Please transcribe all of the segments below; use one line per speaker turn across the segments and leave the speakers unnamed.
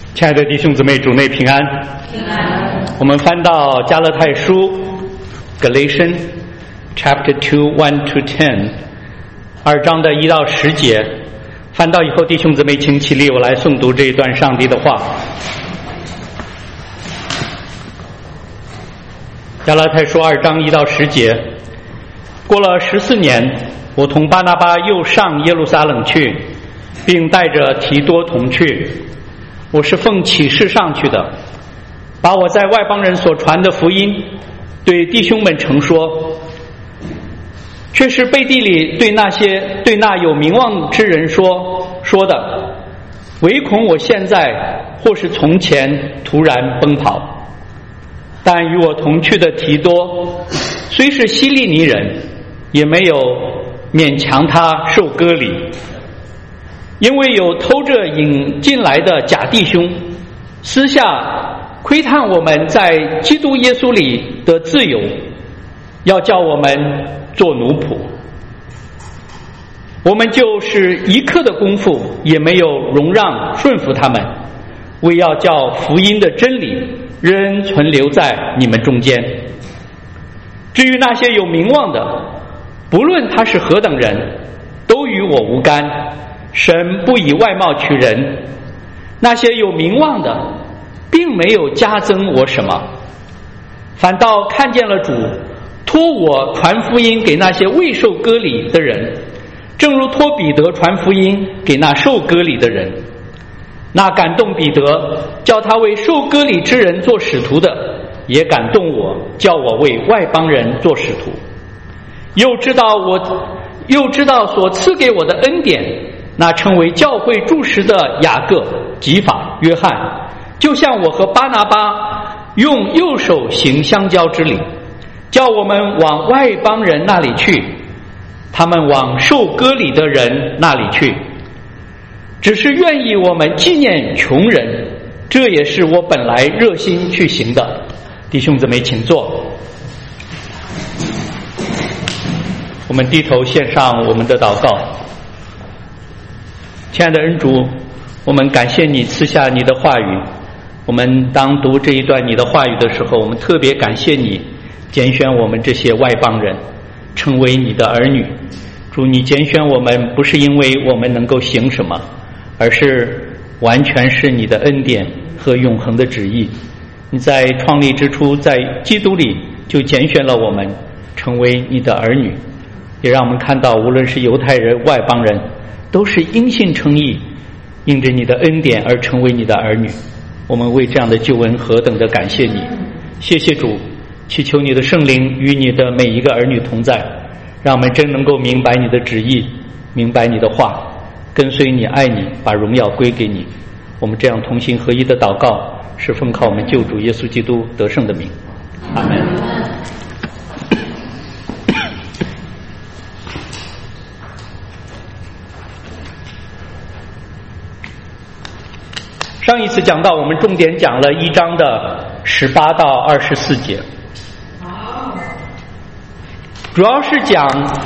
亲爱的弟兄姊妹，主内平安。
平安。
我们翻到加勒泰书 Galatians Chapter 2 1 to 10 2章的1到10节。翻到以后，弟兄姊妹请起立，我来诵读这一段上帝的话。加拉太书2章1到10节。过了14年，我同巴拿巴又上耶路撒冷去，并带着提多同去。我是奉启示上去的，把我在外邦人所传的福音对弟兄们陈说，却是背地里对那有名望之人说的，唯恐我现在或是从前突然奔跑。但与我同去的提多虽是希利尼人，也没有勉强他受割礼，因为有偷着引进来的假弟兄，私下窥探我们在基督耶稣里的自由，要叫我们做奴仆。我们就是一刻的功夫也没有容让顺服他们，为要叫福音的真理仍存留在你们中间。至于那些有名望的，不论他是何等人，都与我无干。神不以外貌取人，那些有名望的并没有加增我什么，反倒看见了主托我传福音给那些未受割礼的人，正如托彼得传福音给那受割礼的人。那感动彼得叫他为受割礼之人做使徒的，也感动我，叫我为外邦人做使徒。又知道所赐给我的恩典，那称为教会柱石的雅各、吉法、约翰，就像我和巴拿巴用右手行相交之礼，叫我们往外邦人那里去，他们往受割礼的人那里去。只是愿意我们纪念穷人，这也是我本来热心去行的。弟兄姊妹请坐。我们低头献上我们的祷告。亲爱的恩主，我们感谢你赐下你的话语。我们当读这一段你的话语的时候，我们特别感谢你拣选我们这些外邦人成为你的儿女。主，你拣选我们不是因为我们能够行什么，而是完全是你的恩典和永恒的旨意。你在创立之初，在基督里就拣选了我们成为你的儿女，也让我们看到无论是犹太人外邦人都是因信称义，因着你的恩典而成为你的儿女。我们为这样的救恩何等的感谢你。谢谢主，祈求你的圣灵与你的每一个儿女同在，让我们真能够明白你的旨意，明白你的话，跟随你，爱你，把荣耀归给你。我们这样同心合一的祷告，是奉靠我们救主耶稣基督得胜的名。阿们。上一次讲到，我们重点讲了1章的18到24节，主要是讲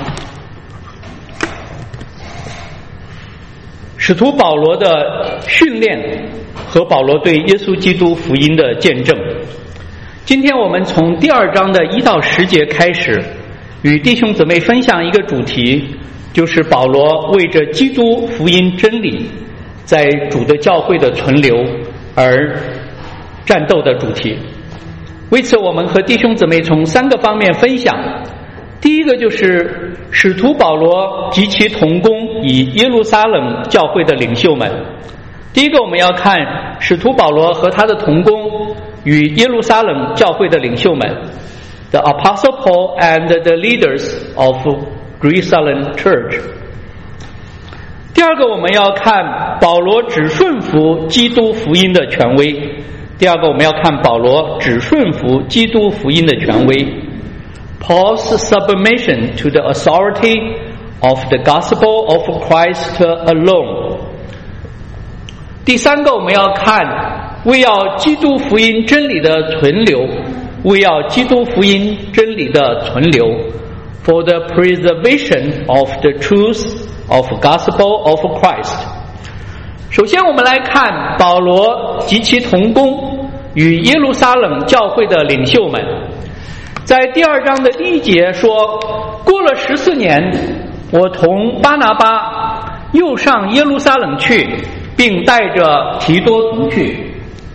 使徒保罗的训练和保罗对耶稣基督福音的见证。今天我们从第2章的1到10节开始，与弟兄姊妹分享一个主题，就是保罗为着基督福音真理在主的教会的存留而战斗的主题。为此，我们和弟兄姊妹从3个方面分享。第一个就是使徒保罗及其同工以耶路撒冷教会的领袖们。第一个，我们要看使徒保罗和他的同工与耶路撒冷教会的领袖们 The Apostle Paul and the leaders of Jerusalem Church。第二个，我们要看保罗只顺服基督福音的权威。第二个，我们要看保罗只顺服基督福音的权威。Paul's submission to the authority of the gospel of Christ alone。第三个，我们要看为要基督福音真理的存留，为要基督福音真理的存留 ，for the preservation of the truth of gospel of Christ。首先，我们来看保罗及其同工与耶路撒冷教会的领袖们。在第2章的第1节说，过了14年，我同巴拿巴又上耶路撒冷去，并带着提多同去。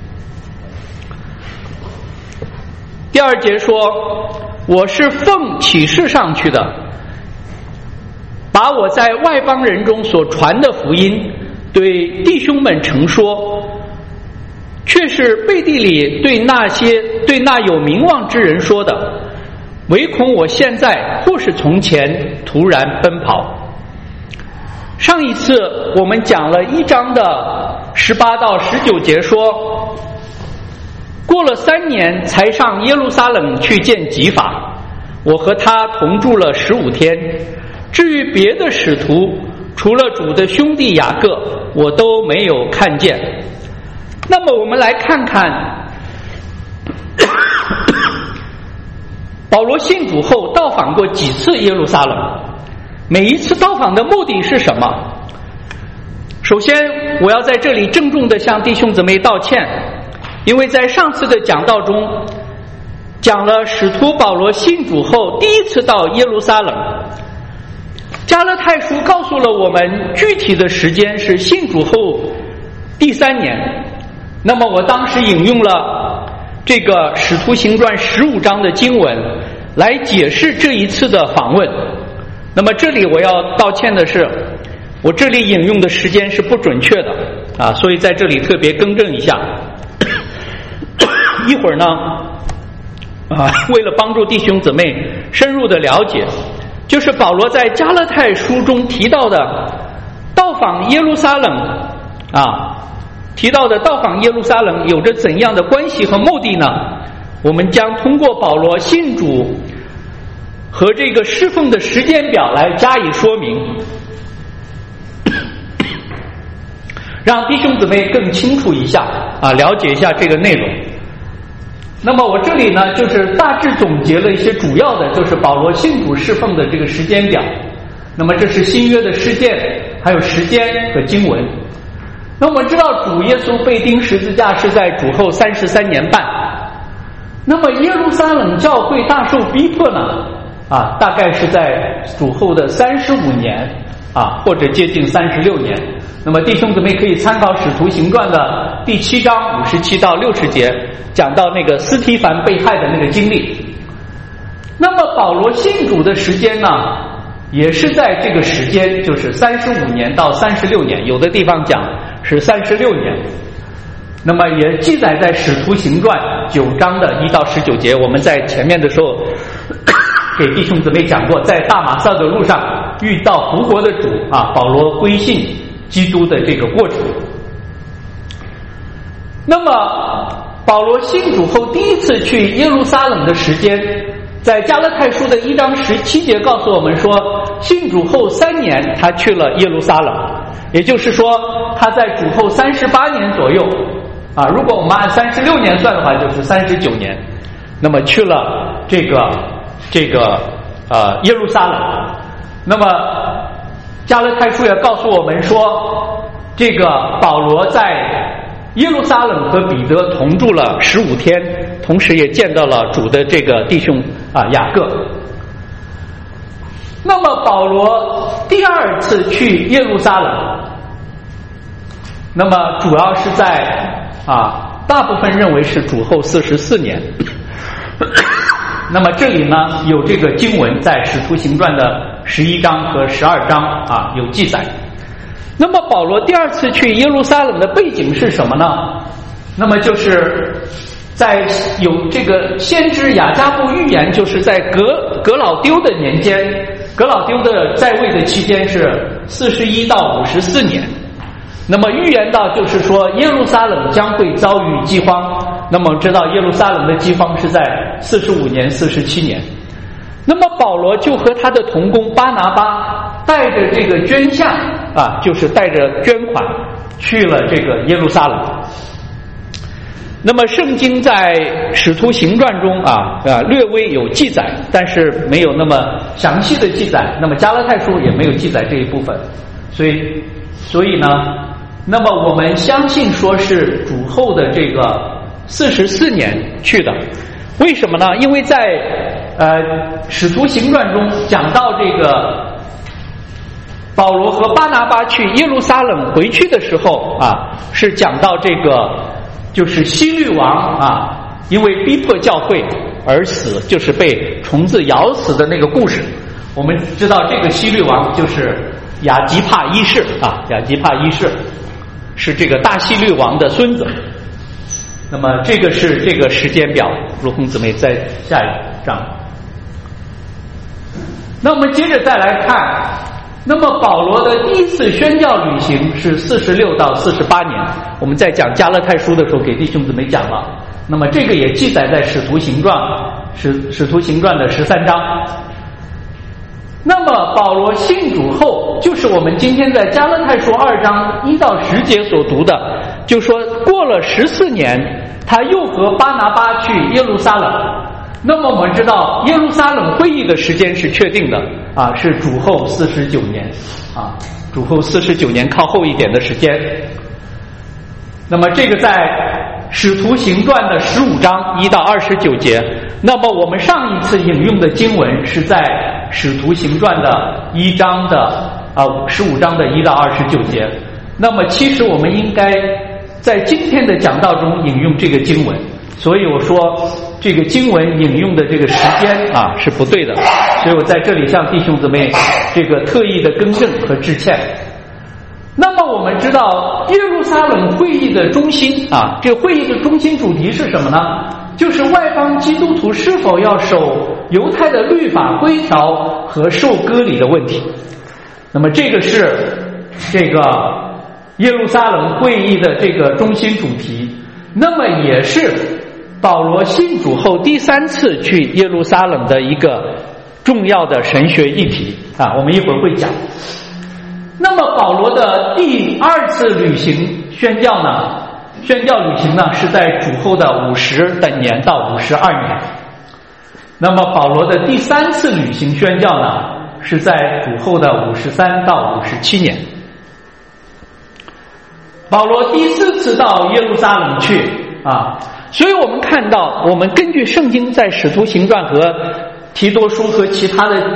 第2节说，我是奉启示上去的，把我在外邦人中所传的福音对弟兄们陈说，却是背地里对那有名望之人说的，唯恐我现在或是从前突然奔跑。上一次我们讲了1章的18到19节说，过了3年才上耶路撒冷去见基法，我和他同住了15天。至于别的使徒，除了主的兄弟雅各，我都没有看见。那么我们来看看保罗信主后到访过几次耶路撒冷，每一次到访的目的是什么？首先我要在这里郑重地向弟兄姊妹道歉，因为在上次的讲道中讲了使徒保罗信主后第一次到耶路撒冷，加拉太书告诉了我们具体的时间是信主后第3年。那么我当时引用了这个使徒行传15章的经文来解释这一次的访问。那么这里我要道歉的是，我这里引用的时间是不准确的啊，所以在这里特别更正一下。一会儿呢为了帮助弟兄姊妹深入的了解，就是保罗在加拉太书中提到的到访耶路撒冷提到的到访耶路撒冷有着怎样的关系和目的呢？我们将通过保罗信主和这个侍奉的时间表来加以说明，让弟兄姊妹更清楚一下了解一下这个内容。那么我这里呢就是大致总结了一些主要的，就是保罗信主侍奉的这个时间表。那么这是新约的事件，还有时间和经文。那我们知道主耶稣被钉十字架是在主后33年半，那么耶路撒冷教会大受逼迫呢大概是在主后的35年或者接近36年。那么弟兄姊妹可以参考使徒行传的第7章57到60节，讲到那个司提反被害的那个经历。那么保罗信主的时间呢也是在这个时间，就是35年到36年，有的地方讲是36年。那么也记载在使徒行传9章的1到19节，我们在前面的时候给弟兄姊妹讲过，在大马色的路上遇到复活的主保罗归信基督的这个过程。那么保罗信主后第一次去耶路撒冷的时间，在加拉太书的1章17节告诉我们说，信主后3年他去了耶路撒冷，也就是说他在主后38年左右如果我们按36年算的话就是39年，那么去了这个耶路撒冷。那么加拉太书也告诉我们说，这个保罗在耶路撒冷和彼得同住了15天，同时也见到了主的这个弟兄雅各。那么保罗第2次去耶路撒冷，那么主要是在大部分认为是主后44年。那么这里呢有这个经文在使徒行传的11章和12章有记载。那么保罗第2次去耶路撒冷的背景是什么呢？那么就是在有这个先知雅加布预言，就是在革老丢的年间，革老丢的在位的期间是41到54年。那么预言到就是说耶路撒冷将会遭遇饥荒。那么我们知道耶路撒冷的饥荒是在45年47年。那么保罗就和他的同工巴拿巴带着这个捐项就是带着捐款去了这个耶路撒冷。那么圣经在使徒行传中略微有记载，但是没有那么详细的记载。那么加拉太书也没有记载这一部分，所以呢那么我们相信说是主后的这个44年去的。为什么呢？因为在使徒行传中讲到这个保罗和巴拿巴去耶路撒冷回去的时候啊，是讲到这个就是希律王啊，因为逼迫教会而死，就是被虫子咬死的那个故事。我们知道这个希律王就是亚吉帕一世啊，亚吉帕一世是这个大希律王的孙子。那么这个是这个时间表，如红姊妹在下一章。那我们接着再来看，那么保罗的第一次宣教旅行是46到48年，我们在讲加勒泰书的时候给弟兄姊妹讲了，那么这个也记载在使徒行传的13章。那么保罗信主后，就是我们今天在加勒泰书2章1到10节所读的，就说过了14年，他又和巴拿巴去耶路撒冷。那么我们知道耶路撒冷会议的时间是确定的啊，是主后49年啊，主后49年靠后一点的时间。那么这个在使徒行传的15章1到29节。那么我们上一次引用的经文是在使徒行传的15章的1到29节。那么其实我们应该在今天的讲道中引用这个经文，所以我说这个经文引用的这个时间啊是不对的，所以我在这里向弟兄姊妹这个特意的更正和致歉。那么我们知道耶路撒冷会议的中心啊，这个会议的中心主题是什么呢？就是外邦基督徒是否要守犹太的律法规条和受割礼的问题。那么这个是这个耶路撒冷会议的这个中心主题，那么也是保罗信主后第3次去耶路撒冷的一个重要的神学议题啊，我们一会儿会讲。那么保罗的第2次宣教旅行呢，是在主后的50的年到52年。那么保罗的第3次旅行宣教呢，是在主后的53到57年。保罗第4次到耶路撒冷去啊，所以我们看到，我们根据圣经在使徒行传和提多书和其他的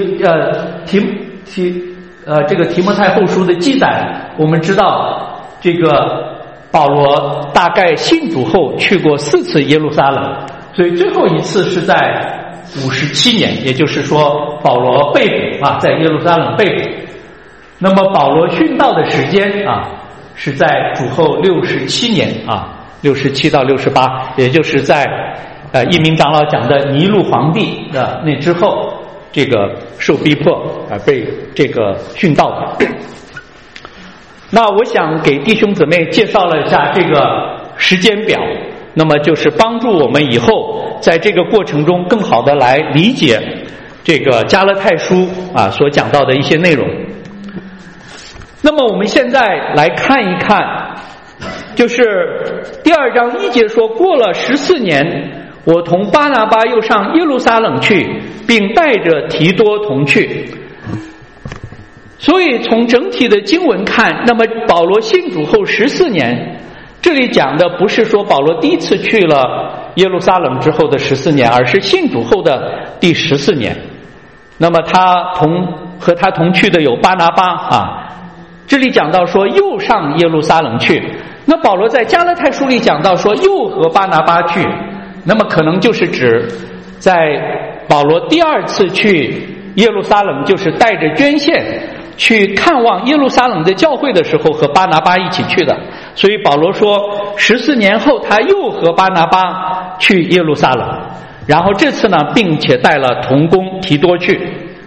这个提摩太后书的记载，我们知道这个保罗大概信主后去过4次耶路撒冷，所以最后一次是在57年，也就是说保罗被捕啊，在耶路撒冷被捕。那么保罗殉道的时间啊，是在主后67年啊，67到68，也就是在一名长老讲的尼禄皇帝的那之后，这个受逼迫被这个殉道的。那我想给弟兄姊妹介绍了一下这个时间表，那么就是帮助我们以后在这个过程中更好的来理解这个加勒泰书啊所讲到的一些内容。那么我们现在来看一看，就是第2章1节说，过了14年，我同巴拿巴又上耶路撒冷去，并带着提多同去。所以从整体的经文看，那么保罗信主后14年，这里讲的不是说保罗第一次去了耶路撒冷之后的14年，而是信主后的第14年。那么和他同去的有巴拿巴啊，这里讲到说又上耶路撒冷去。那保罗在加勒泰书里讲到说又和巴拿巴去，那么可能就是指在保罗第2次去耶路撒冷，就是带着捐献去看望耶路撒冷的教会的时候和巴拿巴一起去的。所以保罗说14年后他又和巴拿巴去耶路撒冷，然后这次呢并且带了同工提多去。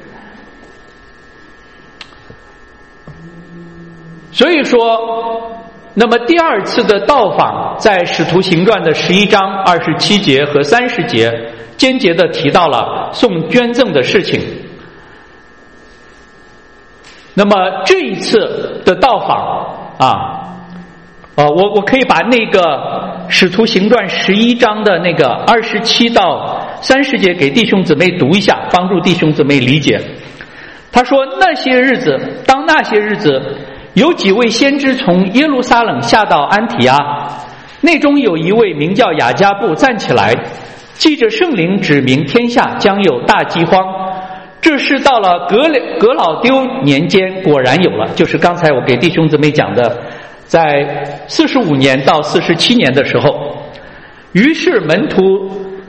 所以说那么第2次的到访在使徒行传的11章27节和30节间接的提到了送捐赠的事情。那么这一次的到访我可以把那个使徒行传11章的那个27到30节给弟兄姊妹读一下，帮助弟兄姊妹理解。他说那些日子有几位先知从耶路撒冷下到安提阿，内中有一位名叫雅加布站起来，记着圣灵指明天下将有大饥荒。这是到了革老丢年间果然有了，就是刚才我给弟兄姊妹讲的，在45年到47年的时候，于是门徒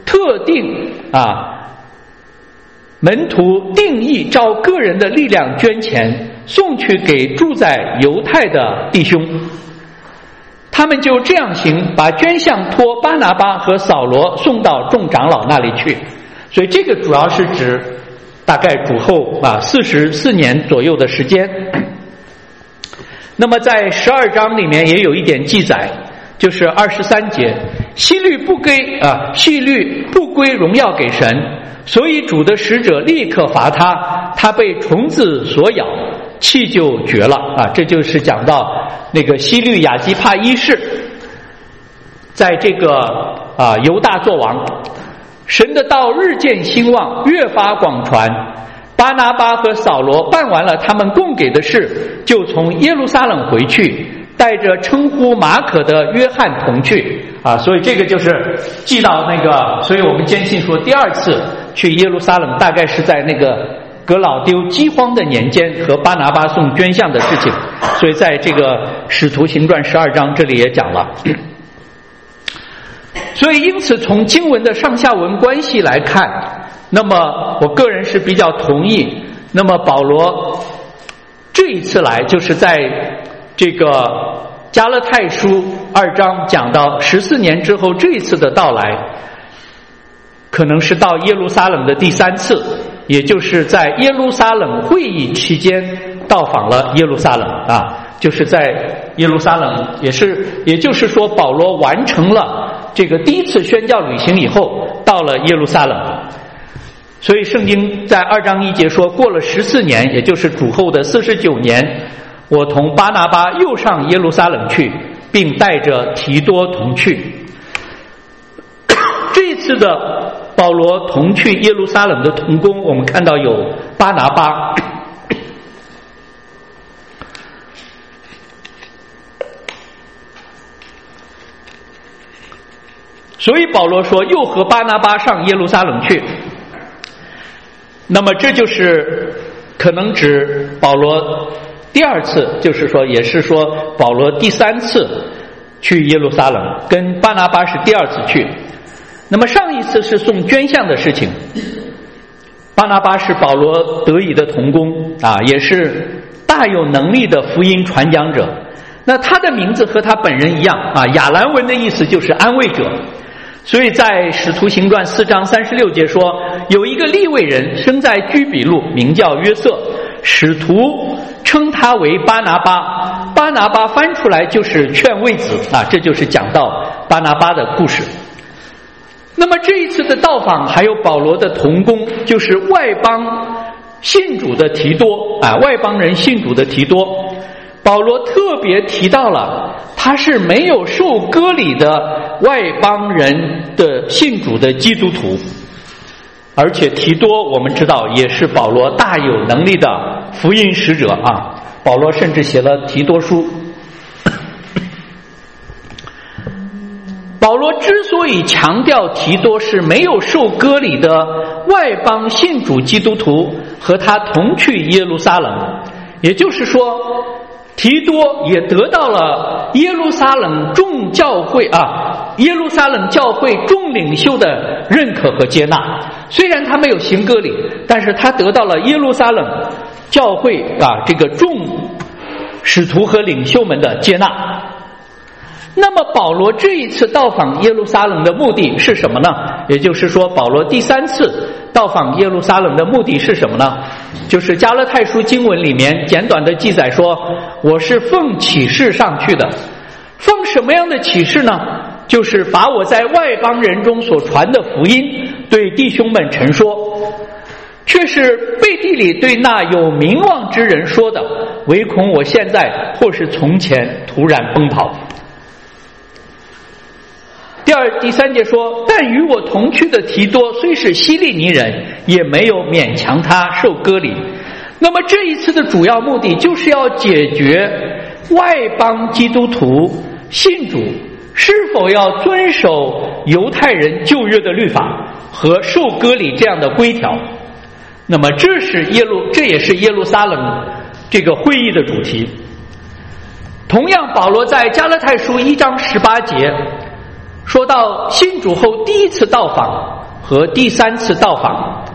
定义照个人的力量捐钱，送去给住在犹太的弟兄。他们就这样行，把捐项托巴拿巴和扫罗送到众长老那里去。所以这个主要是指大概主后44年左右的时间。那么在12章里面也有一点记载，就是23节，希律不归荣耀给神，所以主的使者立刻罚他，他被虫子所咬，气就绝了这就是讲到那个希律亚基帕一世在这个犹大作王，神的道日渐兴旺，越发广传。巴拿巴和扫罗办完了他们供给的事，就从耶路撒冷回去，带着称呼马可的约翰同去所以这个就是记到那个，所以我们坚信说第二次去耶路撒冷大概是在那个革老丢饥荒的年间和巴拿巴送捐项的事情，所以在这个使徒行传12章这里也讲了。所以因此从经文的上下文关系来看，那么我个人是比较同意，那么保罗这一次来就是在这个加拉太书2章讲到14年之后，这一次的到来可能是到耶路撒冷的第3次，也就是在耶路撒冷会议期间到访了耶路撒冷就是在耶路撒冷，也就是说保罗完成了这个第一次宣教旅行以后到了耶路撒冷。所以圣经在2章1节说，过了14年，也就是主后的49年，我同巴拿巴又上耶路撒冷去，并带着提多同去。这一次的保罗同去耶路撒冷的同工，我们看到有巴拿巴，所以保罗说又和巴拿巴上耶路撒冷去。那么这就是可能指保罗第2次，就是说也是说保罗第3次去耶路撒冷，跟巴拿巴是第2次去。那么上一次是送捐项的事情，巴拿巴是保罗得以的同工也是大有能力的福音传讲者。那他的名字和他本人一样亚兰文的意思就是安慰者。所以在使徒行传4章36节说，有一个利未人生在居比路，名叫约瑟，使徒称他为巴拿巴，巴拿巴翻出来就是劝慰子这就是讲到巴拿巴的故事。那么这一次的到访还有保罗的同工，就是外邦信主的提多外邦人信主的提多。保罗特别提到了他是没有受割礼的外邦人的信主的基督徒，而且提多我们知道也是保罗大有能力的福音使者保罗甚至写了提多书。保罗之所以强调提多是没有受割礼的外邦信主基督徒和他同去耶路撒冷，也就是说提多也得到了耶路撒冷众教会耶路撒冷教会众领袖的认可和接纳。虽然他没有行割礼，但是他得到了耶路撒冷教会这个众使徒和领袖们的接纳。那么保罗这一次到访耶路撒冷的目的是什么呢？也就是说保罗第3次到访耶路撒冷的目的是什么呢？就是加拉太书经文里面简短的记载说，我是奉启示上去的。奉什么样的启示呢？就是把我在外邦人中所传的福音对弟兄们陈说，却是背地里对那有名望之人说的，唯恐我现在或是从前突然奔跑。第3节说，但与我同去的提多虽是希利尼人，也没有勉强他受割礼。 那么这一次的主要目的就是要解决外邦基督徒信主是否要遵守犹太人旧约的律法和受割礼这样的规条。那么这也是耶路撒冷这个会议的主题。同样，保罗在加拉太书1章18节说到信主后第一次到访和第3次到访。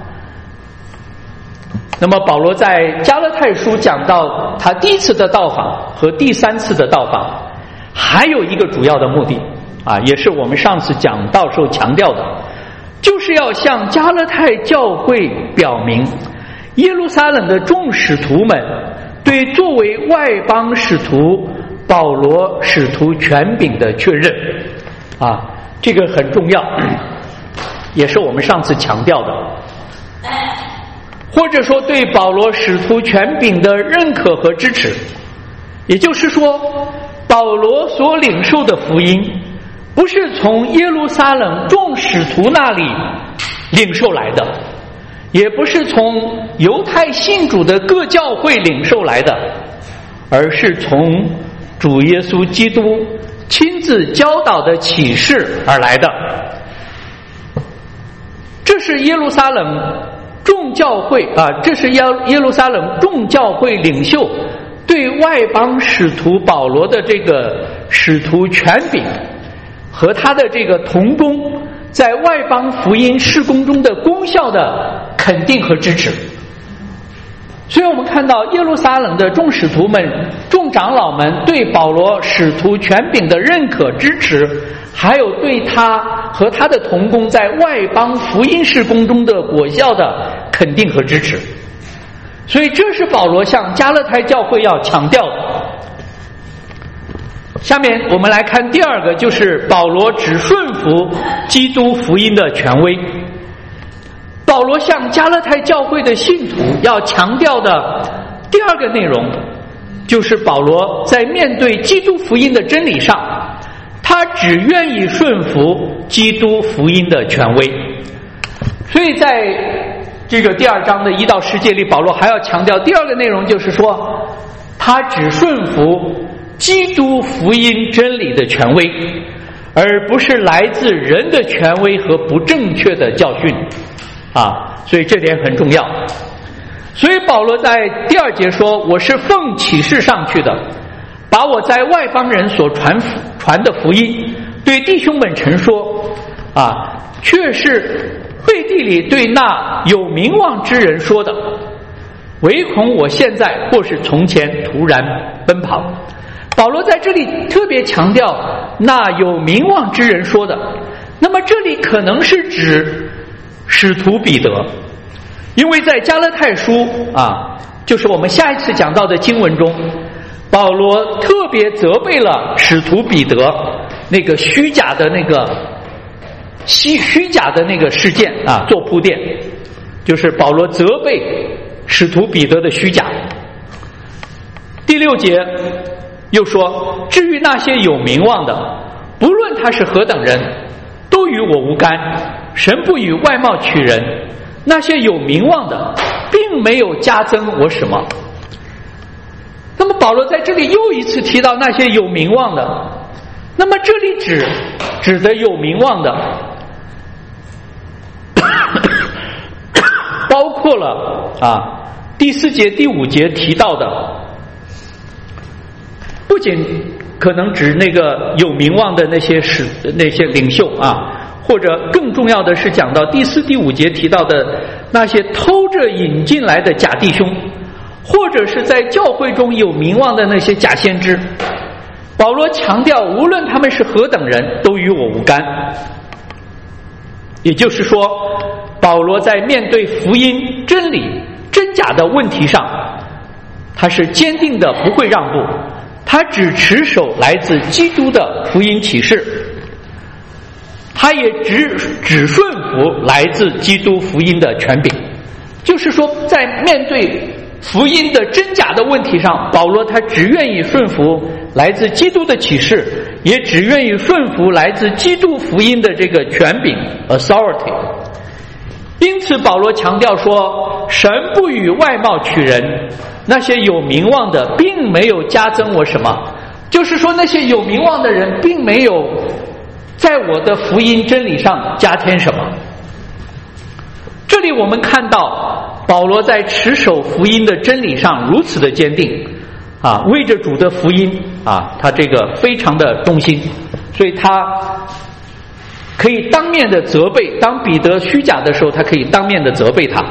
那么保罗在加拉太书讲到他第一次的到访和第3次的到访，还有一个主要的目的也是我们上次讲道时候强调的，就是要向加拉太教会表明耶路撒冷的众使徒们对作为外邦使徒保罗使徒权柄的确认这个很重要，也是我们上次强调的，或者说对保罗使徒权柄的认可和支持。也就是说，保罗所领受的福音不是从耶路撒冷众使徒那里领受来的，也不是从犹太信主的各教会领受来的，而是从主耶稣基督亲自教导的启示而来的。这是耶路撒冷众教会这是耶路撒冷众教会领袖对外邦使徒保罗的这个使徒权柄和他的这个同工在外邦福音事工中的功效的肯定和支持。所以我们看到耶路撒冷的众使徒们众长老们对保罗使徒权柄的认可支持，还有对他和他的同工在外邦福音事工中的果效的肯定和支持。所以这是保罗向加拉太教会要强调的。下面我们来看第二个，就是保罗只顺服基督福音的权威。保罗向加拉太教会的信徒要强调的第二个内容，就是保罗在面对基督福音的真理上，他只愿意顺服基督福音的权威。所以在这个第2章的1到10节里，保罗还要强调第二个内容，就是说他只顺服基督福音真理的权威，而不是来自人的权威和不正确的教训所以这点很重要。所以保罗在第2节说，我是奉启示上去的，把我在外邦人所传的福音对弟兄们陈说却是背地里对那有名望之人说的，唯恐我现在或是从前突然奔跑。保罗在这里特别强调那有名望之人说的，那么这里可能是指使徒彼得，因为在加拉太书就是我们下一次讲到的经文中，保罗特别责备了使徒彼得那个虚假的那个事件做铺垫，就是保罗责备使徒彼得的虚假。第6节又说，至于那些有名望的，不论他是何等人，都与我无干，神不以外貌取人，那些有名望的并没有加增我什么。那么保罗在这里又一次提到那些有名望的，那么这里指的有名望的包括了第4节第5节提到的，不仅可能指那个有名望的那些领袖或者更重要的是讲到第4、第5节提到的那些偷着引进来的假弟兄，或者是在教会中有名望的那些假先知。保罗强调无论他们是何等人，都与我无干。也就是说，保罗在面对福音真理真假的问题上，他是坚定的不会让步，他只持守来自基督的福音启示，他也只顺服来自基督福音的权柄。就是说，在面对福音的真假的问题上，保罗他只愿意顺服来自基督的启示，也只愿意顺服来自基督福音的这个权柄 authority。因此保罗强调说， 神不与外貌取人，那些有名望的并没有加增我什么，就是说那些有名望的人并没有在我的福音真理上加添什么。这里我们看到保罗在持守福音的真理上如此的坚定啊，为着主的福音啊，他这个非常的忠心，所以他可以当面的责备，当彼得虚假的时候，他可以当面的责备他。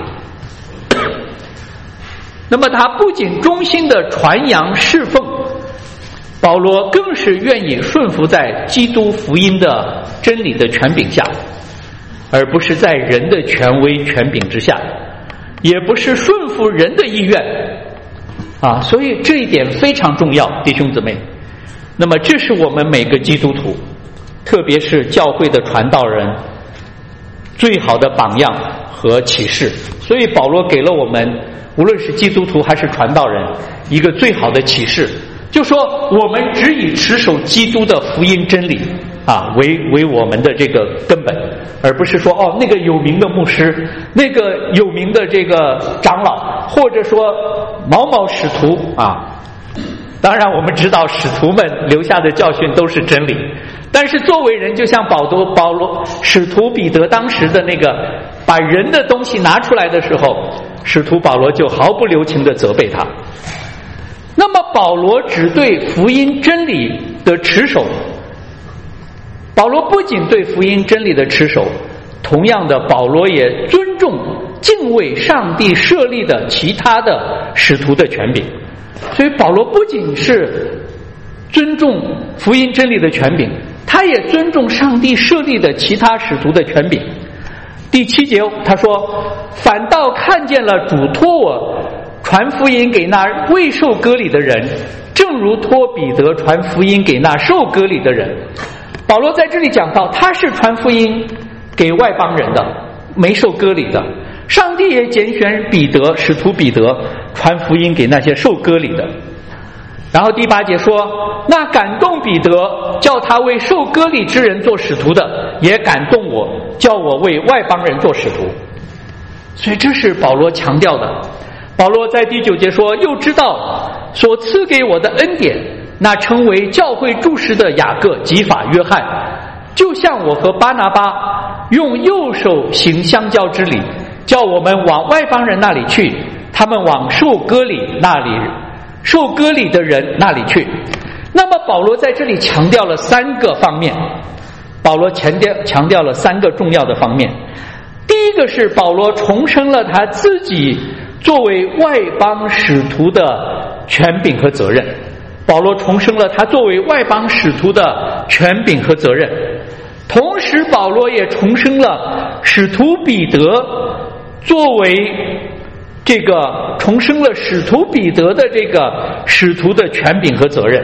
那么他不仅忠心的传扬侍奉，保罗更是愿意顺服在基督福音的真理的权柄下，而不是在人的权威权柄之下，也不是顺服人的意愿啊，所以这一点非常重要，弟兄姊妹。那么这是我们每个基督徒，特别是教会的传道人最好的榜样和启示。所以保罗给了我们无论是基督徒还是传道人一个最好的启示，就说我们只以持守基督的福音真理啊为我们的这个根本，而不是说那个有名的牧师，那个有名的这个长老，或者说某使徒啊。当然我们知道使徒们留下的教训都是真理，但是作为人，就像保罗使徒彼得当时的那个把人的东西拿出来的时候，使徒保罗就毫不留情地责备他。那么保罗只对福音真理的持守，保罗不仅对福音真理的持守，同样的保罗也尊重敬畏上帝设立的其他的使徒的权柄。所以保罗不仅是尊重福音真理的权柄，他也尊重上帝设立的其他使徒的权柄。第7节他说，反倒看见了主托我传福音给那未受割礼的人，正如托彼得传福音给那受割礼的人。保罗在这里讲到，他是传福音给外邦人的，没受割礼的。上帝也拣选彼得，使徒彼得传福音给那些受割礼的。然后第8节说，那感动彼得叫他为受割礼之人做使徒的，也感动我，叫我为外邦人做使徒。所以这是保罗强调的。保罗在第9节说，又知道所赐给我的恩典，那称为教会柱石的雅各、基法、约翰，就像我和巴拿巴用右手行相交之礼，叫我们往外邦人那里去，他们往受割礼的人那里去。那么保罗在这里强调了3个方面，保罗强调了3个重要的方面。第一个是保罗重申了他自己作为外邦使徒的权柄和责任，保罗重申了他作为外邦使徒的权柄和责任。同时保罗也重申了使徒彼得作为重申了使徒彼得的这个使徒的权柄和责任。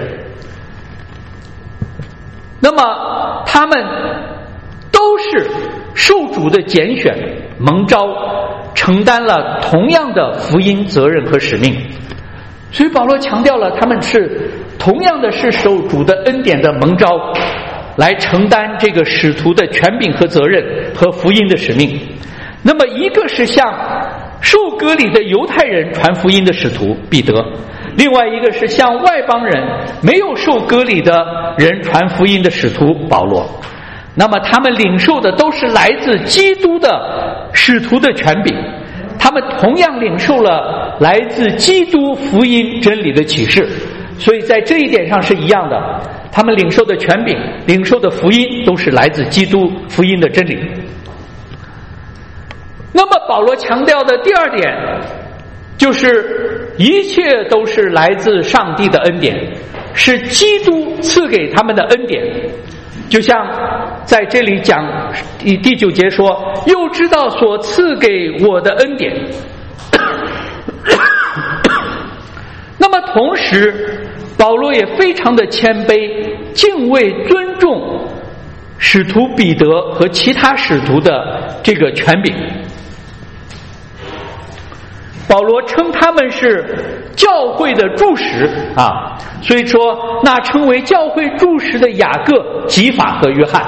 那么他们都是受主的拣选蒙召，承担了同样的福音责任和使命。所以保罗强调了他们是同样的是受主的恩典的蒙召，来承担这个使徒的权柄和责任和福音的使命。那么一个是向受割礼的犹太人传福音的使徒彼得，另外一个是向外邦人没有受割礼的人传福音的使徒保罗。那么他们领受的都是来自基督的使徒的权柄，他们同样领受了来自基督福音真理的启示，所以在这一点上是一样的，他们领受的权柄、领受的福音都是来自基督福音的真理。那么保罗强调的第2点就是一切都是来自上帝的恩典，是基督赐给他们的恩典。就像在这里讲第9节说，又知道所赐给我的恩典。那么同时保罗也非常的谦卑，敬畏尊重使徒彼得和其他使徒的这个权柄。保罗称他们是教会的柱石啊，所以说那称为教会柱石的雅各、基法和约翰。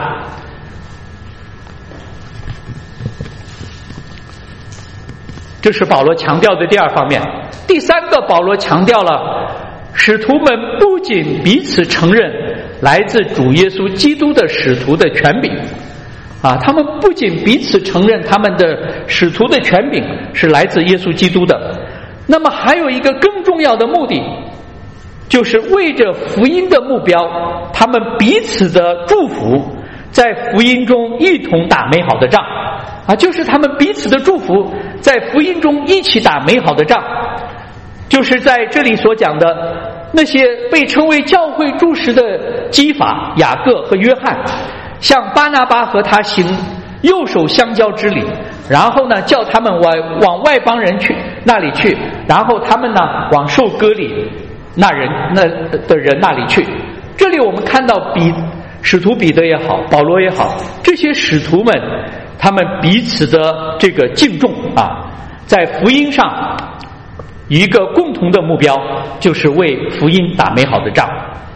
这是保罗强调的第二方面。第三个，保罗强调了使徒们不仅彼此承认来自主耶稣基督的使徒的权柄他们不仅彼此承认他们的使徒的权柄是来自耶稣基督的，那么还有一个更重要的目的，就是为着福音的目标，他们彼此的祝福，在福音中一同打美好的仗就是他们彼此的祝福，在福音中一起打美好的仗，就是在这里所讲的那些被称为教会柱石的基法、雅各和约翰，向巴拿巴和他行右手相交之礼，然后呢叫他们往外邦人那里去，然后他们呢往受割礼的人那里去。这里我们看到使徒彼得也好，保罗也好，这些使徒们他们彼此的这个敬重在福音上一个共同的目标，就是为福音打美好的仗。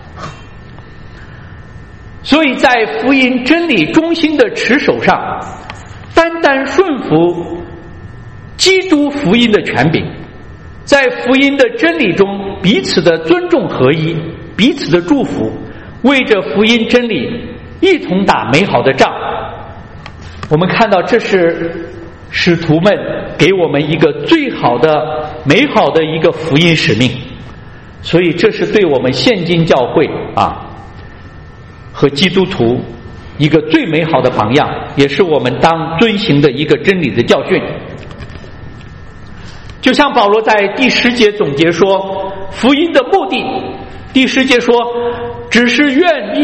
所以在福音真理中心的持守上，单单顺服基督福音的权柄，在福音的真理中彼此的尊重合一，彼此的祝福，为着福音真理一同打美好的仗。我们看到这是使徒们给我们一个最好的美好的一个福音使命，所以这是对我们现今教会和基督徒一个最美好的榜样，也是我们当遵行的一个真理的教训。就像保罗在第10节总结说，福音的目的，第10节说，只是愿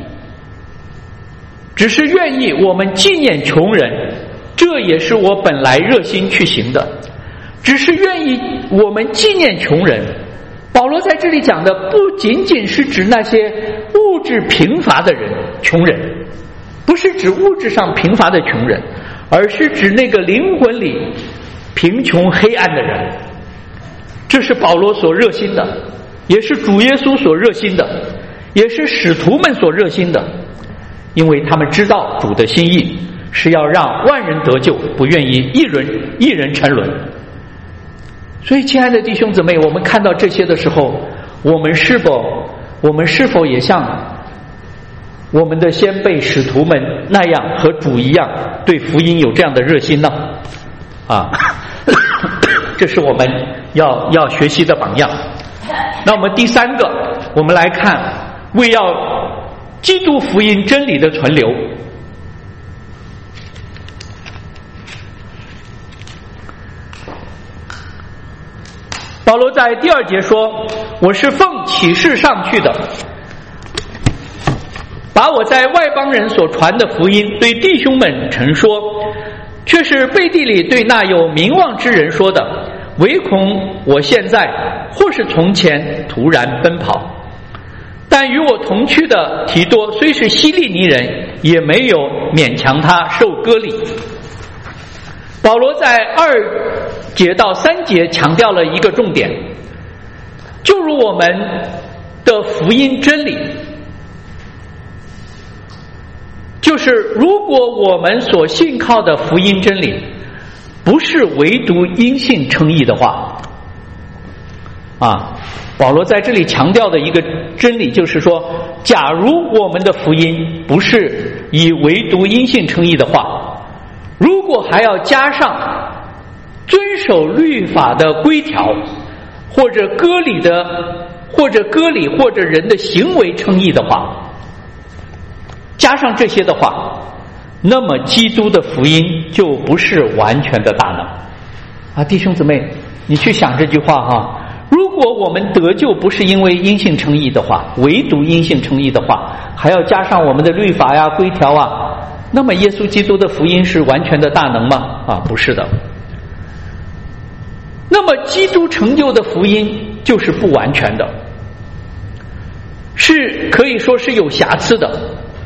意我们纪念穷人，这也是我本来热心去行的。只是愿意我们纪念穷人，保罗在这里讲的不仅仅是指那些物质贫乏的人，穷人，不是指物质上贫乏的穷人，而是指那个灵魂里贫穷黑暗的人。这是保罗所热心的，也是主耶稣所热心的，也是使徒们所热心的，因为他们知道主的心意是要让万人得救，不愿意一人沉沦。所以亲爱的弟兄姊妹，我们看到这些的时候，我们是否也像我们的先辈使徒们那样，和主一样对福音有这样的热心呢？这是我们要学习的榜样。那我们第3个，我们来看为要基督福音真理的存留。保罗在第2节说，我是奉启示上去的，把我在外邦人所传的福音对弟兄们陈说，却是背地里对那有名望之人说的，唯恐我现在或是从前突然奔跑。但与我同去的提多虽是希利尼人，也没有勉强他受割礼。保罗在2节到3节强调了一个重点，就如我们的福音真理，就是如果我们所信靠的福音真理不是唯独因信称义的话保罗在这里强调的一个真理就是说，假如我们的福音不是以唯独因信称义的话，如果还要加上遵守律法的规条，或者割礼或者人的行为称义的话，加上这些的话，那么基督的福音就不是完全的大能弟兄姊妹，你去想这句话如果我们得救不是因为因信称义的话，唯独因信称义的话，还要加上我们的律法呀、规条那么耶稣基督的福音是完全的大能吗？不是的。那么基督成就的福音就是不完全的，是可以说是有瑕疵的，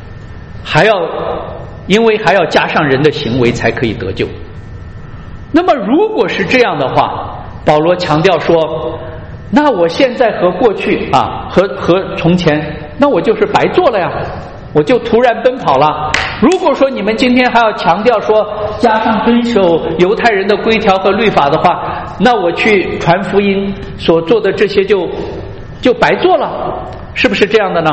因为还要加上人的行为才可以得救。那么如果是这样的话，保罗强调说，那我现在和过去和从前，那我就是白做了呀，我就突然奔跑了， 如果说你们今天还要强调说加上遵守犹太人的规条和律法的话，那我去传福音所做的这些就白做了，是不是这样的呢？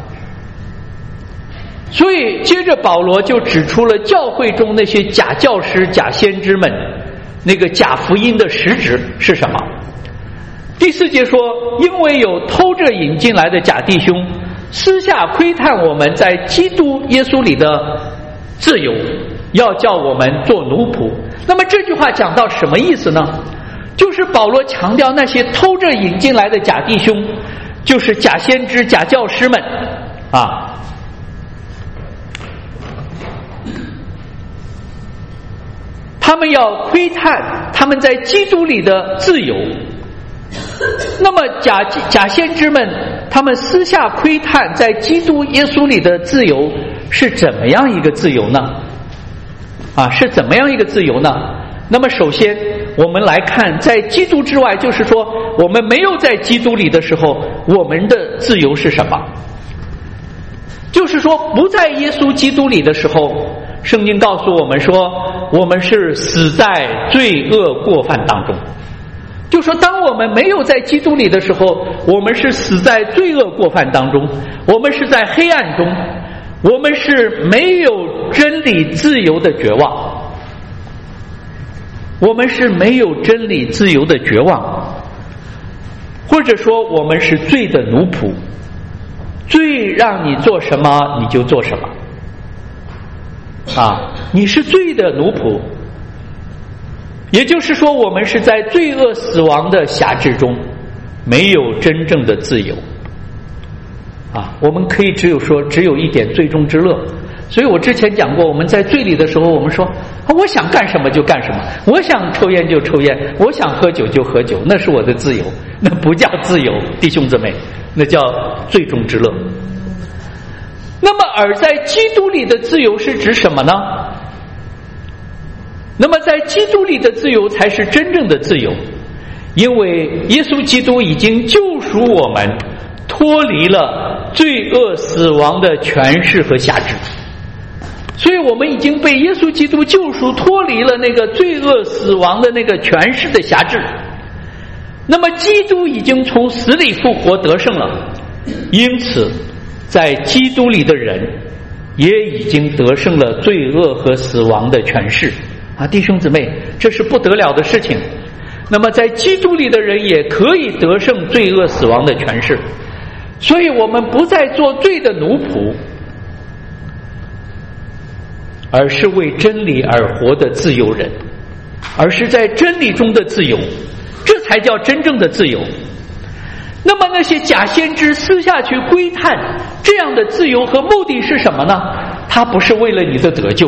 所以接着保罗就指出了教会中那些假教师、假先知们那个假福音的实质是什么。第4节说，因为有偷着引进来的假弟兄，私下窥探我们在基督耶稣里的自由，要叫我们做奴仆。那么这句话讲到什么意思呢？就是保罗强调那些偷着引进来的假弟兄，就是假先知、假教师们啊，他们要窥探他们在基督里的自由。那么假先知们，他们私下窥探在基督耶稣里的自由是怎么样一个自由呢？是怎么样一个自由呢？那么首先我们来看，在基督之外，就是说我们没有在基督里的时候，我们的自由是什么？就是说不在耶稣基督里的时候，圣经告诉我们说，我们是死在罪恶过犯当中。就说当我们没有在基督里的时候，我们是死在罪恶过犯当中，我们是在黑暗中，我们是没有真理自由的绝望，我们是没有真理自由的绝望，或者说我们是罪的奴仆，罪让你做什么你就做什么你是罪的奴仆。也就是说，我们是在罪恶死亡的辖制中，没有真正的自由我们可以只有一点最终之乐。所以我之前讲过，我们在罪里的时候，我们说我想干什么就干什么，我想抽烟就抽烟，我想喝酒就喝酒，那是我的自由，那不叫自由，弟兄姊妹，那叫最终之乐。那么而在基督里的自由是指什么呢？那么在基督里的自由才是真正的自由，因为耶稣基督已经救赎我们，脱离了罪恶死亡的权势和辖制。所以我们已经被耶稣基督救赎，脱离了那个罪恶死亡的那个权势的辖制。那么基督已经从死里复活得胜了，因此在基督里的人也已经得胜了罪恶和死亡的权势弟兄姊妹，这是不得了的事情。那么在基督里的人也可以得胜罪恶死亡的权势，所以我们不再做罪的奴仆，而是为真理而活的自由人，而是在真理中的自由，这才叫真正的自由。那么那些假先知私下去窥探这样的自由和目的是什么呢？他不是为了你的得救，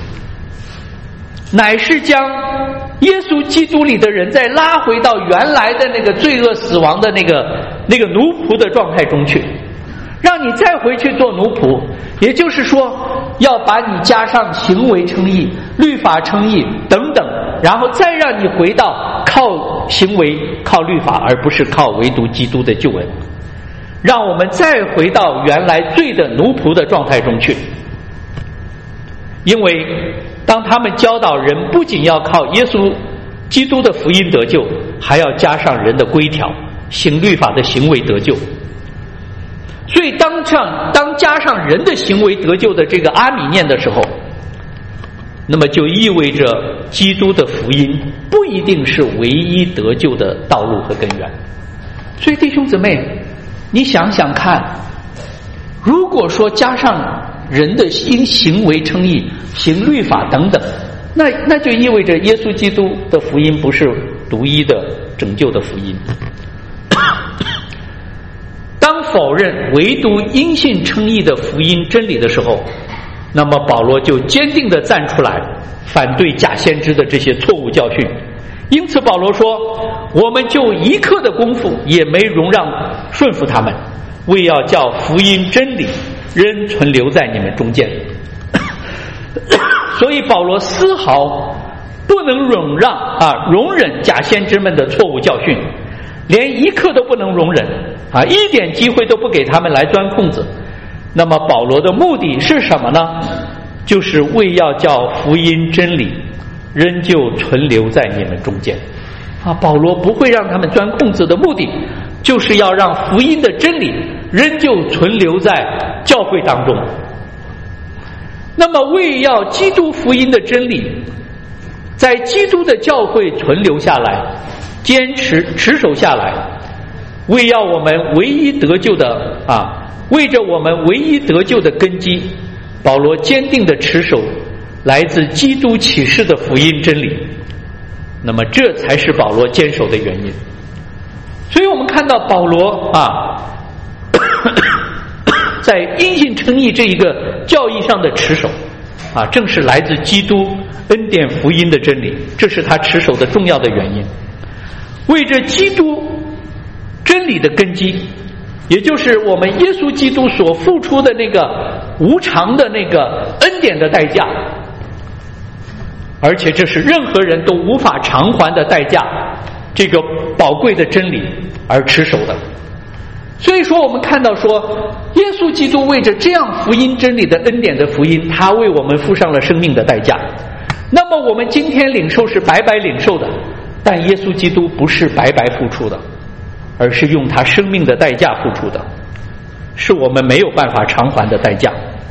乃是将耶稣基督里的人再拉回到原来的那个罪恶死亡的那个奴仆的状态中去，让你再回去做奴仆。也就是说，要把你加上行为称义、律法称义等等，然后再让你回到靠行为、靠律法，而不是靠唯独基督的救恩，让我们再回到原来罪的奴仆的状态中去。因为当他们教导人不仅要靠耶稣基督的福音得救，还要加上人的规条，行律法的行为得救。所以当加上人的行为得救的这个阿米念的时候，那么就意味着基督的福音不一定是唯一得救的道路和根源。所以弟兄姊妹，你想想看，如果说加上人的行为称义、行律法等等，那就意味着耶稣基督的福音不是独一的拯救的福音。当否认唯独因信称义的福音真理的时候，那么保罗就坚定地站出来反对假先知的这些错误教训。因此保罗说，我们就一刻的功夫也没容让顺服他们，为要叫福音真理仍存留在你们中间。所以保罗丝毫不能容忍假先知们的错误教训，连一刻都不能容忍一点机会都不给他们来钻空子。那么保罗的目的是什么呢？ 就是为要叫福音真理仍旧存留在你们中间。保罗不会让他们钻空子的目的，就是要让福音的真理仍旧存留在教会当中。那么为要基督福音的真理在基督的教会存留下来，坚持持守下来，为要我们唯一得救的为着我们唯一得救的根基，保罗坚定地持守来自基督启示的福音真理。那么这才是保罗坚守的原因。所以我们看到保罗在因信称义这一个教义上的持守正是来自基督恩典福音的真理，这是他持守的重要的原因。为着基督真理的根基，也就是我们耶稣基督所付出的那个无偿的那个恩典的代价，而且这是任何人都无法偿还的代价，这个宝贵的真理而持守的。所以说我们看到说，耶稣基督为着这样福音真理的恩典的福音，他为我们付上了生命的代价。那么我们今天领受是白白领受的，但耶稣基督不是白白付出的，而是用他生命的代价付出的，是我们没有办法偿还的代价。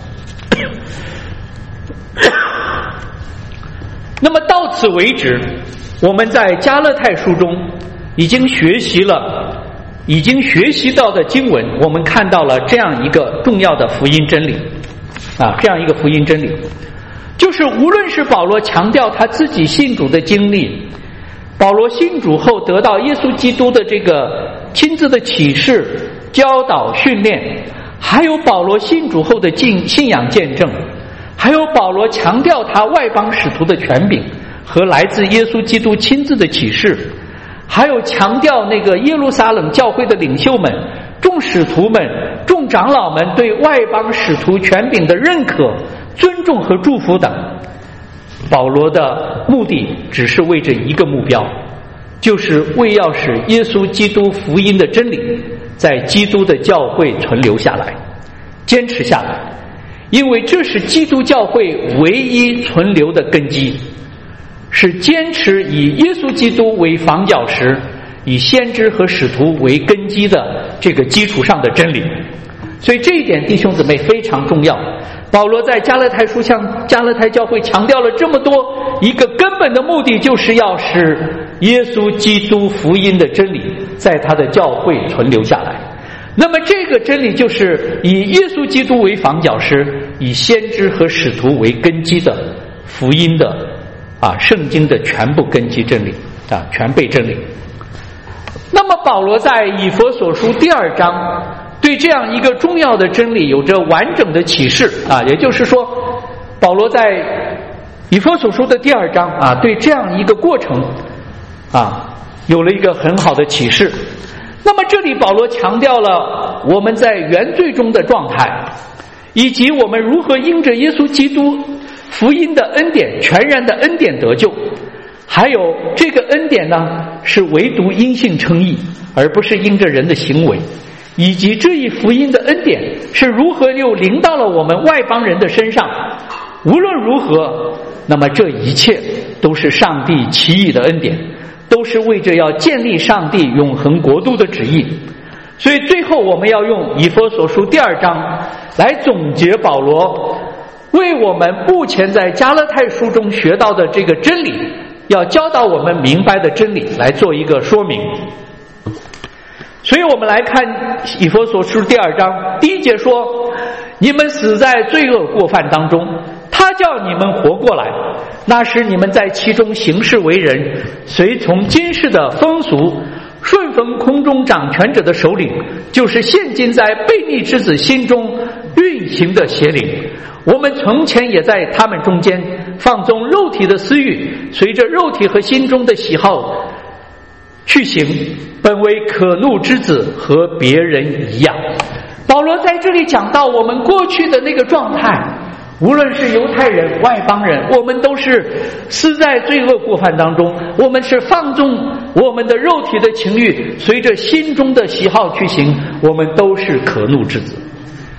那么到此为止，我们在加拉太书中已经学习到的经文，我们看到了这样一个重要的福音真理这样一个福音真理，就是无论是保罗强调他自己信主的经历，保罗信主后得到耶稣基督的这个亲自的启示、教导、训练，还有保罗信主后的信仰见证，还有保罗强调他外邦使徒的权柄和来自耶稣基督亲自的启示，还有强调那个耶路撒冷教会的领袖们、众使徒们、众长老们对外邦使徒权柄的认可、尊重和祝福等。保罗的目的只是为着一个目标，就是为要使耶稣基督福音的真理在基督的教会存留下来，坚持下来，因为这是基督教会唯一存留的根基，是坚持以耶稣基督为房角石，以先知和使徒为根基的这个基础上的真理。所以这一点弟兄姊妹非常重要。保罗在加拉太书向加拉太教会强调了这么多，一个根本的目的就是要使耶稣基督福音的真理在他的教会存留下来。那么这个真理就是以耶稣基督为房角石，以先知和使徒为根基的福音的圣经的全部根基真理全备真理。那么保罗在以弗所书第2章对这样一个重要的真理有着完整的启示也就是说，保罗在以弗所书的第2章对这样一个过程有了一个很好的启示。那么这里保罗强调了我们在原罪中的状态，以及我们如何因着耶稣基督福音的恩典、全然的恩典得救，还有这个恩典呢是唯独因信称义，而不是因着人的行为，以及这一福音的恩典是如何又临到了我们外邦人的身上。无论如何，那么这一切都是上帝奇异的恩典，都是为着要建立上帝永恒国度的旨意。所以最后我们要用以弗所书第2章来总结保罗为我们目前在加拉太书中学到的这个真理，要教导我们明白的真理来做一个说明。所以我们来看以弗所书第2章1节说，你们死在罪恶过犯当中，他叫你们活过来，那时你们在其中行事为人，随从今世的风俗，顺从空中掌权者的首领，就是现今在悖逆之子心中运行的邪灵。我们从前也在他们中间放纵肉体的私欲，随着肉体和心中的喜好去行，本为可怒之子，和别人一样。保罗在这里讲到我们过去的那个状态，无论是犹太人、外邦人，我们都是死在罪恶过犯当中，我们是放纵我们的肉体的情欲，随着心中的喜好去行，我们都是可怒之子。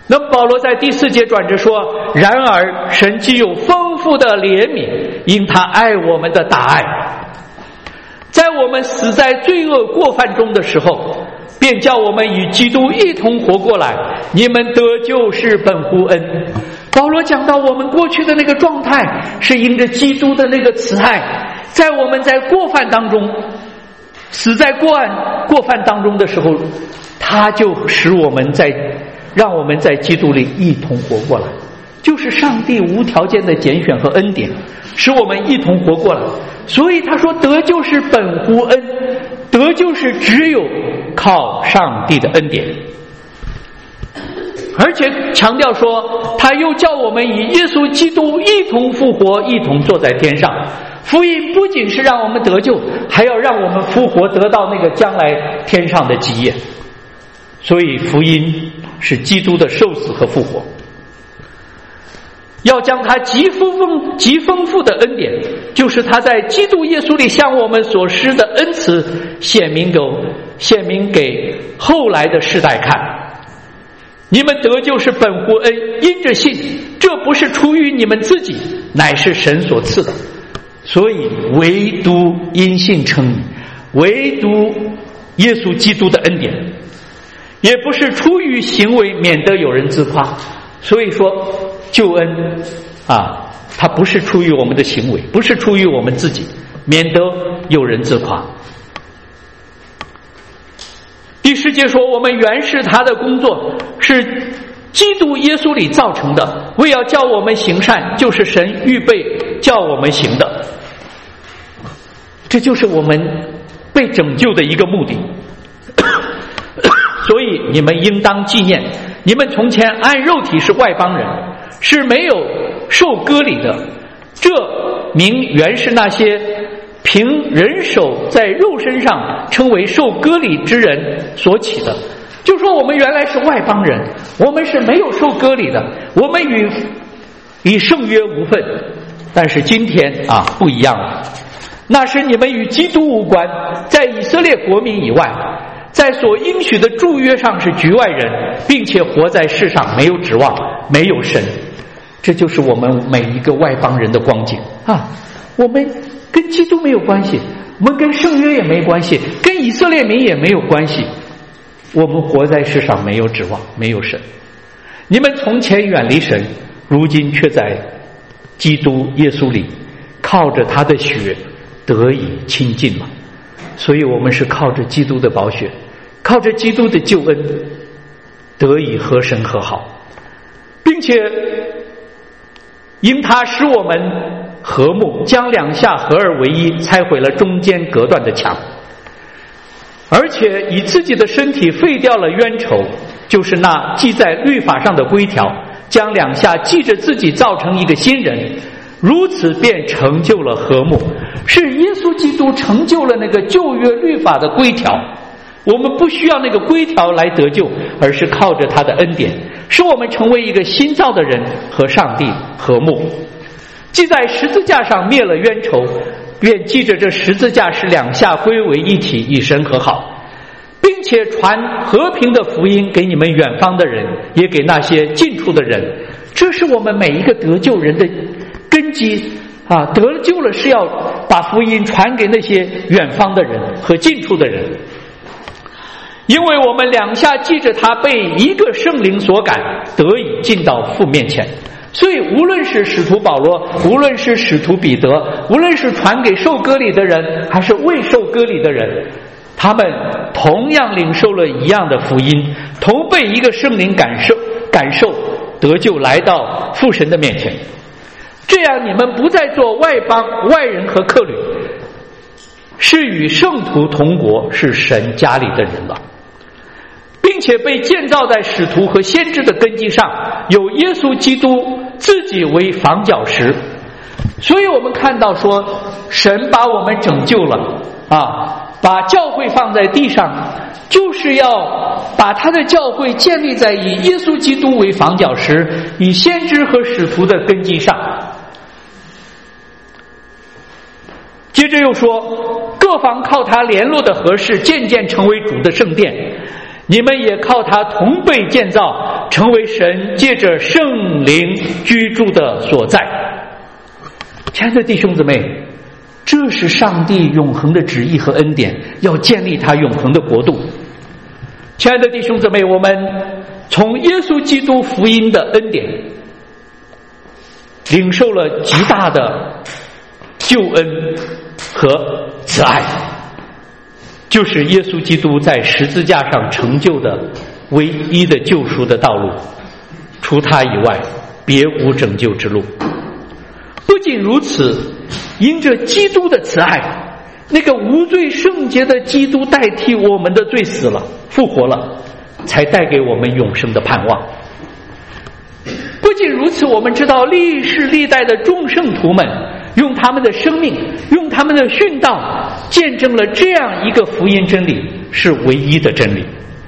那么保罗在第4节转着说，然而神既有丰富的怜悯，因他爱我们的大爱，在我们死在罪恶过犯中的时候，便叫我们与基督一同活过来，你们得救是本乎恩。保罗讲到我们过去的那个状态是因着基督的那个慈爱，在我们在过犯当中死在过犯当中的时候，他就使我们让我们在基督里一同活过来，就是上帝无条件的拣选和恩典，使我们一同活过来。所以他说得救是本乎恩，得救是只有靠上帝的恩典。而且强调说，他又叫我们与耶稣基督一同复活，一同坐在天上。福音不仅是让我们得救，还要让我们复活，得到那个将来天上的基业。所以福音是基督的受死和复活，要将他极丰富的恩典，就是他在基督耶稣里向我们所施的恩慈，显明给后来的世代看。你们得救是本乎恩，因着信，这不是出于你们自己，乃是神所赐的。所以唯独因信称义，唯独耶稣基督的恩典，也不是出于行为，免得有人自夸。所以说救恩它不是出于我们的行为，不是出于我们自己，免得有人自夸。第10节说，我们原是他的工作，是基督耶稣里造成的，为要叫我们行善，就是神预备叫我们行的。这就是我们被拯救的一个目的。所以你们应当纪念，你们从前按肉体是外邦人，是没有受割礼的，这名原是那些凭人手在肉身上称为受割礼之人所起的。就说我们原来是外邦人，我们是没有受割礼的，我们与圣约无分。但是今天不一样了，那时你们与基督无关，在以色列国民以外，在所应许的祝约上是局外人，并且活在世上没有指望，没有神。这就是我们每一个外邦人的光景我们跟基督没有关系，我们跟圣约也没关系，跟以色列民也没有关系，我们活在世上没有指望，没有神。你们从前远离神，如今却在基督耶稣里靠着他的血得以亲近了。所以我们是靠着基督的宝血，靠着基督的救恩得以和神和好，并且因他使我们和睦，将两下合而为一，拆毁了中间隔断的墙，而且以自己的身体废掉了冤仇，就是那记在律法上的规条，将两下记着自己造成一个新人，如此便成就了和睦。是耶稣基督成就了那个旧约律法的规条，我们不需要那个规条来得救，而是靠着他的恩典，使我们成为一个新造的人，和上帝和睦。既在十字架上灭了冤仇，便记着这十字架使两下归为一体，与神和好，并且传和平的福音给你们远方的人，也给那些近处的人。这是我们每一个得救人的根基得救了是要把福音传给那些远方的人和近处的人。因为我们两下记着他被一个圣灵所感，得以进到父面前。所以无论是使徒保罗，无论是使徒彼得，无论是传给受割礼的人还是未受割礼的人，他们同样领受了一样的福音，同被一个圣灵感受得救，来到父神的面前。这样你们不再做外人和客旅，是与圣徒同国，是神家里的人了，并且被建造在使徒和先知的根基上，有耶稣基督自己为房角石。所以我们看到说，神把我们拯救了把教会放在地上，就是要把他的教会建立在以耶稣基督为房角石，以先知和使徒的根基上。接着又说，各房靠他联络的合适，渐渐成为主的圣殿。 你们也靠他同被建造，成为神借着圣灵居住的所在。亲爱的弟兄姊妹，这是上帝永恒的旨意和恩典，要建立他永恒的国度。亲爱的弟兄姊妹，我们从耶稣基督福音的恩典领受了极大的救恩和慈爱，就是耶稣基督在十字架上成就的唯一的救赎的道路，除他以外别无拯救之路。不仅如此，因着基督的慈爱，那个无罪圣洁的基督代替我们的罪死了，复活了，才带给我们永生的盼望。不仅如此，我们知道历世历代的众圣徒们用他们的生命，用他们的殉道，见证了这样一个福音真理，是唯一的真理。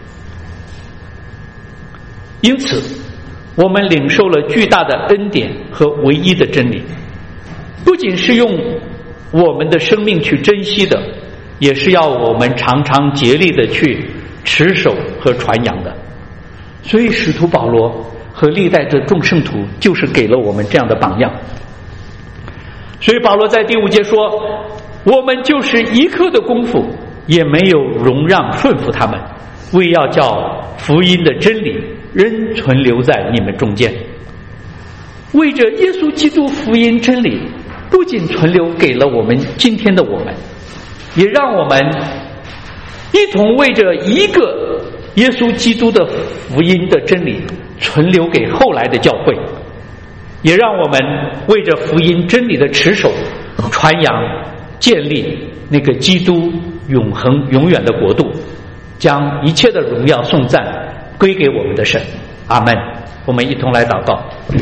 因此我们领受了巨大的恩典和唯一的真理，不仅是用我们的生命去珍惜的，也是要我们常常竭力的去持守和传扬的。所以使徒保罗和历代的众圣徒就是给了我们这样的榜样。所以保罗在第5节说，我们就是一刻的功夫也没有容让顺服他们，为要叫福音的真理仍存留在你们中间。为着耶稣基督福音真理不仅存留给了我们今天的我们，也让我们一同为着一个耶稣基督的福音的真理存留给后来的教会，也让我们为着福音真理的持守传扬建立那个基督永恒永远的国度，将一切的荣耀颂赞归给我们的神。阿们。我们一同来祷告。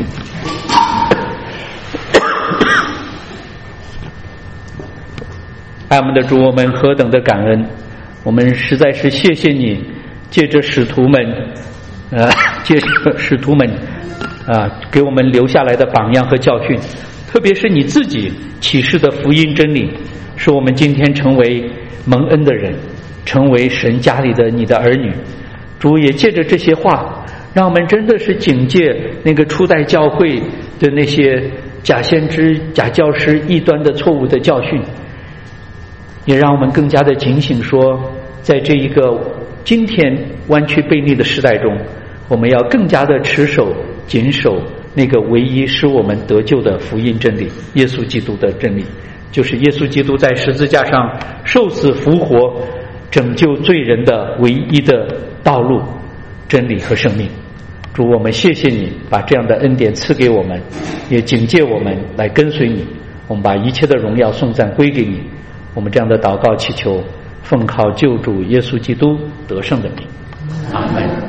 爱我们的主，我们何等的感恩，我们实在是谢谢你借着使徒们给我们留下来的榜样和教训，特别是你自己启示的福音真理，使我们今天成为蒙恩的人，成为神家里的你的儿女。主也借着这些话，让我们真的是警戒那个初代教会的那些假先知、假教师、异端的错误的教训，也让我们更加的警醒说，在这一个今天弯曲背逆的时代中，我们要更加的持守谨守那个唯一使我们得救的福音真理，耶稣基督的真理，就是耶稣基督在十字架上受死复活，拯救罪人的唯一的道路、真理和生命。主，我们谢谢你把这样的恩典赐给我们，也警戒我们来跟随你。我们把一切的荣耀颂赞归给你。我们这样的祷告祈求，奉靠救主耶稣基督得胜的名。阿们。